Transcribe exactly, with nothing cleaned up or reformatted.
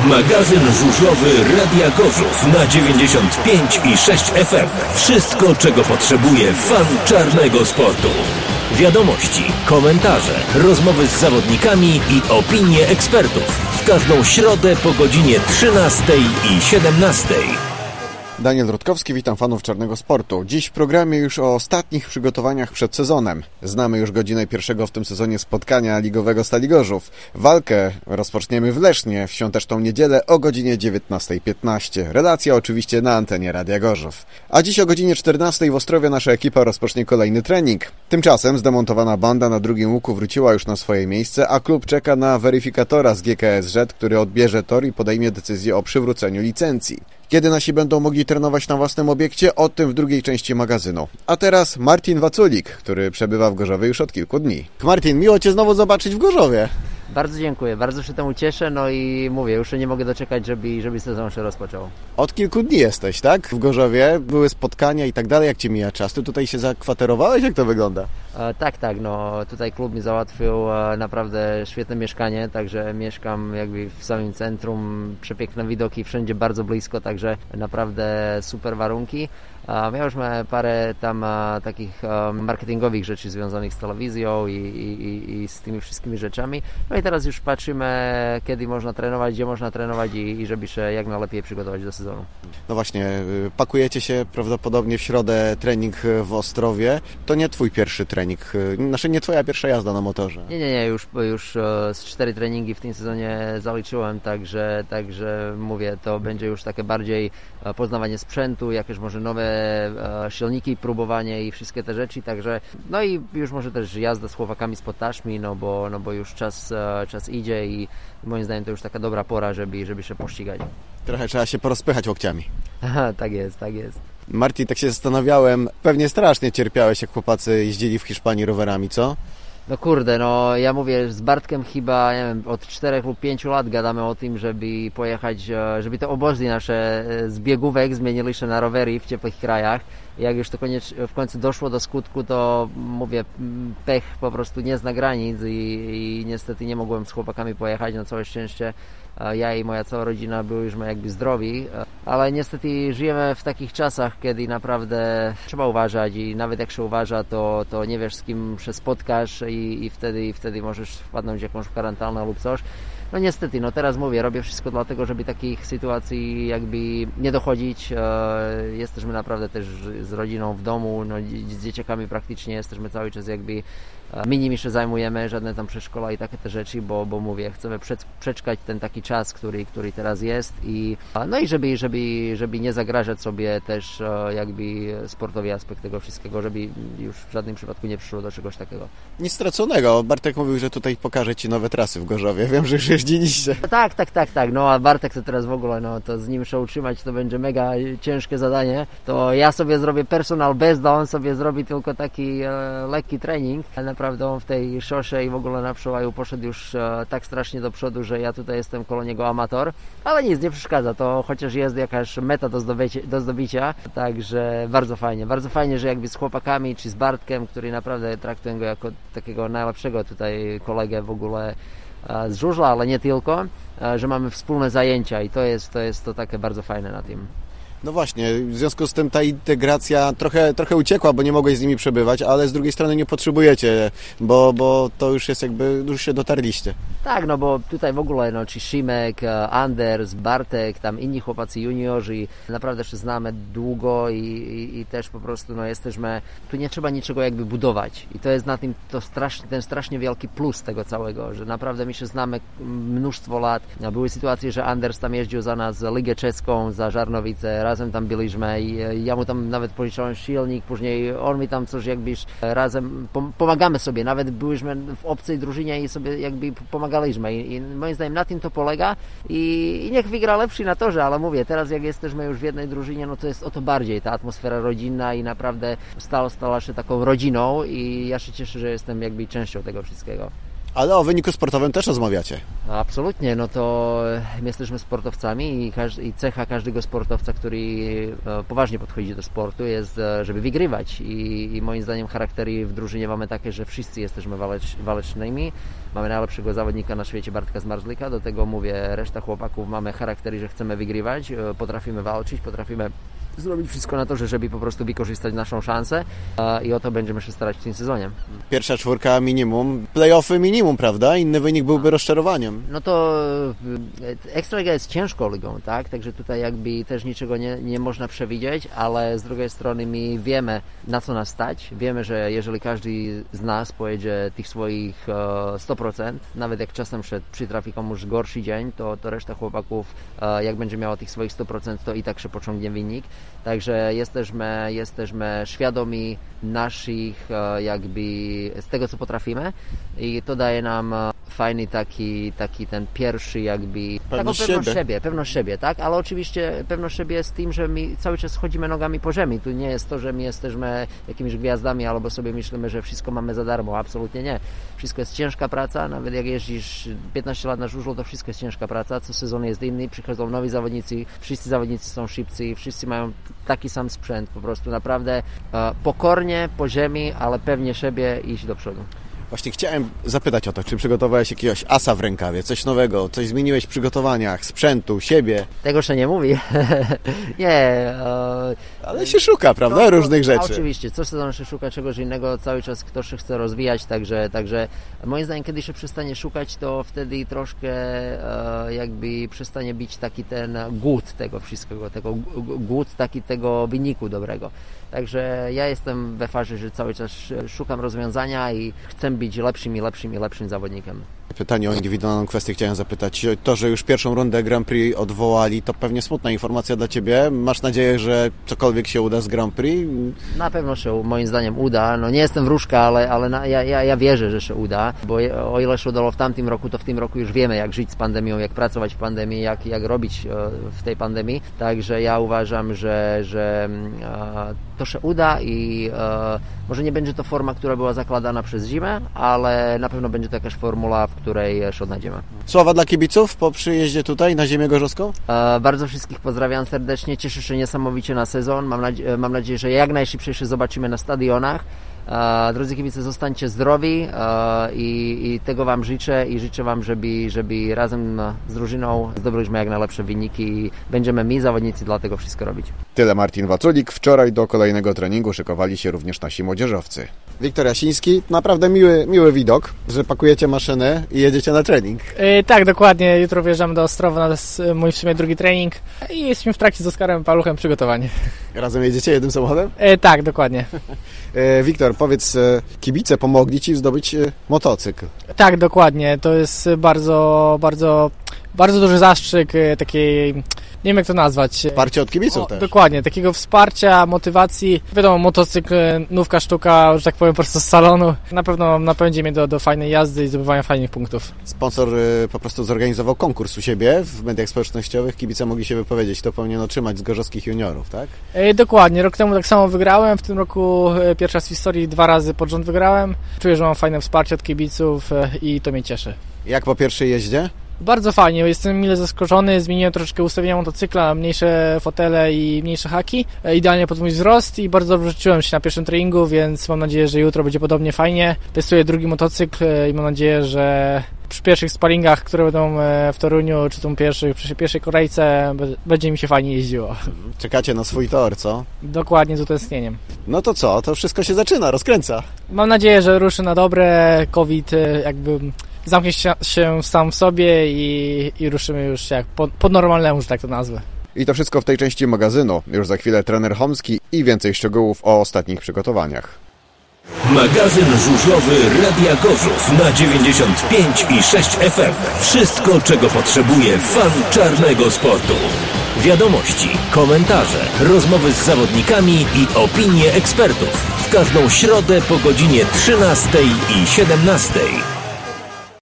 Magazyn żużlowy Radia Gorzów na dziewięćdziesiąt pięć i sześć F M. Wszystko, czego potrzebuje fan czarnego sportu. Wiadomości, komentarze, rozmowy z zawodnikami i opinie ekspertów. W każdą środę po godzinie trzynastej i siedemnastej. Daniel Rutkowski, witam fanów czarnego sportu. Dziś w programie już o ostatnich przygotowaniach przed sezonem. Znamy już godzinę pierwszego w tym sezonie spotkania ligowego Stali Gorzów. Walkę rozpoczniemy w Lesznie w świąteczną niedzielę o godzinie dziewiętnasta piętnaście. Relacja oczywiście na antenie Radia Gorzów. A dziś o godzinie czternastej w Ostrowie nasza ekipa rozpocznie kolejny trening. Tymczasem zdemontowana banda na drugim łuku wróciła już na swoje miejsce, a klub czeka na weryfikatora z G K S Z, który odbierze tor i podejmie decyzję o przywróceniu licencji. Kiedy nasi będą mogli trenować na własnym obiekcie, o tym w drugiej części magazynu. A teraz Martin Waculik, który przebywa w Gorzowie już od kilku dni. Martin, miło Cię znowu zobaczyć w Gorzowie. Bardzo dziękuję, bardzo się temu cieszę, no i mówię, już nie mogę doczekać, żeby, żeby sezon się rozpoczął. Od kilku dni jesteś, tak? W Gorzowie, były spotkania i tak dalej, jak Ci mija czas? Ty tutaj się zakwaterowałeś? Jak to wygląda? E, tak, tak, no tutaj klub mi załatwił e, naprawdę świetne mieszkanie, także mieszkam jakby w samym centrum, przepiękne widoki, wszędzie bardzo blisko, także naprawdę super warunki. Mieliśmy parę tam a, takich a, marketingowych rzeczy związanych z telewizją i, i, i z tymi wszystkimi rzeczami. No i teraz już patrzymy, kiedy można trenować, gdzie można trenować i, i żeby się jak najlepiej przygotować do sezonu. No właśnie, pakujecie się prawdopodobnie w środę trening w Ostrowie. To nie Twój pierwszy trening, znaczy nie Twoja pierwsza jazda na motorze. Nie, nie, nie, już, już z cztery treningi w tym sezonie zaliczyłem, także, także mówię, to będzie już takie bardziej poznawanie sprzętu, jakieś może nowe silniki, próbowanie i wszystkie te rzeczy, także no i już może też jazda z chłopakami z taśmami, no bo, no bo już czas, czas idzie i moim zdaniem to już taka dobra pora, żeby, żeby się pościgać. Trochę trzeba się porozpychać łokciami. Aha, tak jest, tak jest. Martin, tak się zastanawiałem, pewnie strasznie cierpiałeś, jak chłopacy jeździli w Hiszpanii rowerami, co? No kurde, no ja mówię z Bartkiem chyba, nie wiem, od czterech lub pięciu lat gadamy o tym, żeby pojechać, żeby te obozy nasze z biegówek zmienili się na rowery w ciepłych krajach. Jak już to koniec, w końcu doszło do skutku, to mówię, pech po prostu nie zna granic i, i niestety nie mogłem z chłopakami pojechać, na całe szczęście. Ja i moja cała rodzina byliśmy jakby zdrowi, ale niestety żyjemy w takich czasach, kiedy naprawdę trzeba uważać i nawet jak się uważa, to, to nie wiesz, z kim się spotkasz i, i wtedy, i wtedy możesz wpadnąć w jakąś kwarantannę lub coś. No niestety, no teraz mówię, robię wszystko dlatego, żeby takich sytuacji jakby nie dochodzić. Jesteśmy naprawdę też z rodziną w domu, no, z dzieciakami praktycznie jesteśmy cały czas jakby, my nimi się zajmujemy, żadne tam przedszkola i takie te rzeczy, bo, bo mówię, chcemy przeczekać ten taki czas, który, który teraz jest i no i żeby, żeby, żeby nie zagrażać sobie też jakby sportowy aspekt tego wszystkiego, żeby już w żadnym przypadku nie przyszło do czegoś takiego. Nic straconego. Bartek mówił, że tutaj pokaże Ci nowe trasy w Gorzowie. Wiem, że już jeździliście. Tak, tak, tak, tak. No a Bartek to teraz w ogóle, no to z nim się utrzymać to będzie mega ciężkie zadanie. To ja sobie zrobię personal best, a on sobie zrobi tylko taki e, lekki trening. Naprawdę on w tej szosie i w ogóle na przełaju poszedł już e, tak strasznie do przodu, że ja tutaj jestem koło niego amator, ale nic, nie przeszkadza, to chociaż jest jakaś meta do zdobycia, do zdobycia, także bardzo fajnie, bardzo fajnie, że jakby z chłopakami czy z Bartkiem, który naprawdę traktuję go jako takiego najlepszego tutaj kolegę w ogóle z żużla, ale nie tylko, że mamy wspólne zajęcia i to jest to, jest to takie bardzo fajne na tym. No właśnie, w związku z tym ta integracja trochę, trochę uciekła, bo nie mogłeś z nimi przebywać, ale z drugiej strony nie potrzebujecie, bo, bo to już jest jakby, już się dotarliście. Tak, no bo tutaj w ogóle, no czy Szymek, Anders, Bartek, tam inni chłopacy juniorzy, naprawdę się znamy długo i, i, i też po prostu, no jesteśmy, tu nie trzeba niczego jakby budować i to jest na tym to strasznie, ten strasznie wielki plus tego całego, że naprawdę my się znamy mnóstwo lat. Były sytuacje, że Anders tam jeździł za nas Ligę Czeską, za Żarnowice, razem tam byliśmy i ja mu tam nawet pożyczałem silnik, później on mi tam coś jakby razem pomagamy sobie, nawet byliśmy w obcej drużynie i sobie jakby pomagaliśmy i, i moim zdaniem na tym to polega i, i niech wygra lepszy na torze, ale mówię, teraz jak jesteśmy już w jednej drużynie, no to jest o to bardziej ta atmosfera rodzinna i naprawdę stała, stała się taką rodziną i ja się cieszę, że jestem jakby częścią tego wszystkiego. Ale o wyniku sportowym też rozmawiacie. Absolutnie, no to my jesteśmy sportowcami i, każdy, i cecha każdego sportowca, który poważnie podchodzi do sportu, jest, żeby wygrywać. I, i moim zdaniem charaktery w drużynie mamy takie, że wszyscy jesteśmy walecz, walecznymi. Mamy najlepszego zawodnika na świecie, Bartka Zmarzlika, do tego mówię, reszta chłopaków mamy charaktery, że chcemy wygrywać, potrafimy walczyć, potrafimy zrobić wszystko na to, żeby po prostu wykorzystać naszą szansę i o to będziemy się starać w tym sezonie. Pierwsza czwórka minimum, play-offy minimum, prawda? Inny wynik byłby rozczarowaniem. No to Ekstraliga jest ciężką ligą, tak? Także tutaj jakby też niczego nie, nie można przewidzieć, ale z drugiej strony my wiemy, na co nas stać. Wiemy, że jeżeli każdy z nas pojedzie tych swoich sto procent, nawet jak czasem się przytrafi komuś gorszy dzień, to, to reszta chłopaków, jak będzie miała tych swoich sto procent, to i tak się pociągnie wynik. Także jesteśmy, jesteśmy świadomi naszych jakby z tego, co potrafimy i to daje nam fajny taki, taki ten pierwszy jakby pewność taką pewność siebie. siebie, pewność siebie, tak? Ale oczywiście pewność siebie z tym, że my cały czas chodzimy nogami po ziemi. Tu nie jest to, że my jesteśmy jakimiś gwiazdami albo sobie myślimy, że wszystko mamy za darmo. Absolutnie nie. Wszystko jest ciężka praca, nawet jak jeździsz piętnaście lat na żużlu, to wszystko jest ciężka praca. Co sezon jest inny, przychodzą nowi zawodnicy, wszyscy zawodnicy są szybcy, wszyscy mają taki sam sprzęt, po prostu naprawdę e, pokornie, po ziemi, ale pewnie siebie iść do przodu. Właśnie chciałem zapytać o to, czy przygotowałeś jakiegoś asa w rękawie, coś nowego, coś zmieniłeś w przygotowaniach, sprzętu, siebie? Tego się nie mówi. nie. E, Ale się szuka, prawda, no, różnych rzeczy. Oczywiście, co sezon się szuka czegoś innego, cały czas ktoś się chce rozwijać, także, także moim zdaniem, kiedy się przestanie szukać, to wtedy troszkę e, jakby przestanie być taki ten głód tego wszystkiego, tego głód taki tego wyniku dobrego. Także ja jestem we fazie, że cały czas szukam rozwiązania i chcę być lepszym i lepszym i lepszym zawodnikiem. Pytanie o indywidualną kwestię chciałem zapytać. To, że już pierwszą rundę Grand Prix odwołali, to pewnie smutna informacja dla Ciebie. Masz nadzieję, że cokolwiek się uda z Grand Prix? Na pewno się moim zdaniem uda. No nie jestem wróżka, ale, ale na, ja, ja, ja wierzę, że się uda, bo o ile się udało w tamtym roku, to w tym roku już wiemy, jak żyć z pandemią, jak pracować w pandemii, jak, jak robić w tej pandemii. Także ja uważam, że, że to się uda i może nie będzie to forma, która była zakładana przez zimę, ale na pewno będzie to jakaś formula, w której się odnajdziemy. Słowa dla kibiców po przyjeździe tutaj na ziemię gorzowską? E, bardzo wszystkich pozdrawiam serdecznie, cieszę się niesamowicie na sezon, mam, nadzie- mam nadzieję, że jak najszybciej się zobaczymy na stadionach. E, drodzy kibice, zostańcie zdrowi e, i, i tego Wam życzę i życzę Wam, żeby, żeby razem z drużyną zdobyliśmy jak najlepsze wyniki i będziemy my, zawodnicy, dla tego wszystko robić. Tyle Martin Waculik. Wczoraj do kolejnego treningu szykowali się również nasi młodzieżowcy. Wiktor Jasiński, naprawdę miły, miły widok, że pakujecie maszynę i jedziecie na trening. Yy, tak, dokładnie. Jutro wjeżdżamy do Ostrowa na mój w sumie drugi trening i jesteśmy w trakcie z Oskarem Paluchem przygotowań. Razem jedziecie jednym samochodem? Yy, tak, dokładnie. Yy, Wiktor, powiedz, kibice pomogli Ci zdobyć motocykl. Tak, dokładnie. To jest bardzo, bardzo, bardzo duży zastrzyk takiej, nie wiem jak to nazwać. Wsparcie od kibiców o, też. Dokładnie, takiego wsparcia, motywacji. Wiadomo, motocykl, nówka sztuka, że tak powiem, prosto z salonu. Na pewno napędzi mnie do, do fajnej jazdy i zdobywania fajnych punktów. Sponsor y, po prostu zorganizował konkurs u siebie w mediach społecznościowych. Kibice mogli się wypowiedzieć, kto powinien otrzymać z gorzowskich juniorów, tak? E, dokładnie, rok temu tak samo wygrałem. W tym roku e, pierwszy raz w historii dwa razy pod rząd wygrałem. Czuję, że mam fajne wsparcie od kibiców e, i to mnie cieszy. Jak po pierwszej jeździe? Bardzo fajnie, jestem mile zaskoczony, zmieniłem troszeczkę ustawienia motocykla, mniejsze fotele i mniejsze haki, idealnie pod mój wzrost i bardzo dobrze czułem się na pierwszym treningu, więc mam nadzieję, że jutro będzie podobnie fajnie. Testuję drugi motocykl i mam nadzieję, że przy pierwszych sparingach, które będą w Toruniu, czy tą pierwszych, przy pierwszej kolejce, będzie mi się fajnie jeździło. Czekacie na swój tor, co? Dokładnie, z utęsknieniem. No to co? To wszystko się zaczyna, rozkręca. Mam nadzieję, że ruszy na dobre, COVID jakby zamknie się, się sam w sobie i, i ruszymy już jak po, po normalnemu, że tak to nazwę. I to wszystko w tej części magazynu. Już za chwilę trener Chomski i więcej szczegółów o ostatnich przygotowaniach. Magazyn żużlowy Radia Gorzów na dziewięćdziesiąt pięć i sześć F M. Wszystko, czego potrzebuje fan czarnego sportu. Wiadomości, komentarze, rozmowy z zawodnikami i opinie ekspertów. W każdą środę po godzinie trzynastej i siedemnastej.